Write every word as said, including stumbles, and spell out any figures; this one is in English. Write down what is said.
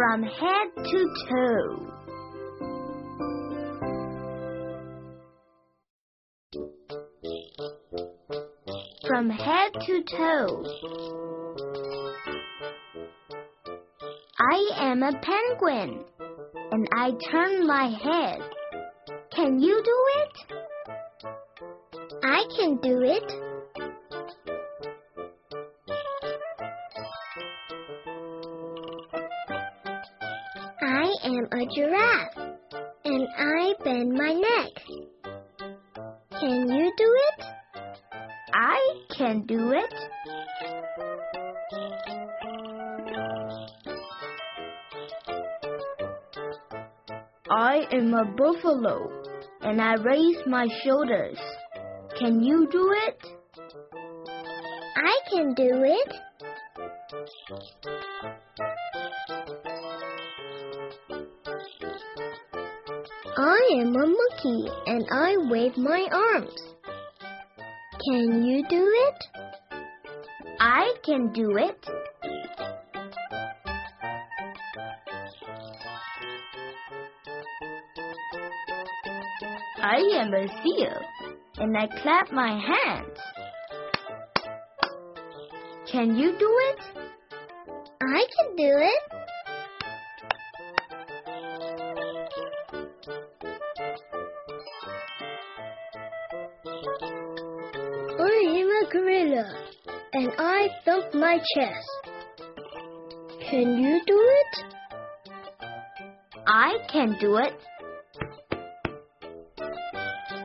from head to toe. From head to toe. I am a penguin, and I turn my head. Can you do it? I can do it. I am a giraffe, and I bend my neck. Can you do it? I can do it. I am a buffalo, and I raise my shoulders. Can you do it? I can do it. I am a monkey, and I wave my arms. Can you do it? I can do it. I am a seal, and I clap my hands. Can you do it? I can do it. I am a gorilla, and I thump my chest. Can you do it? I can do it.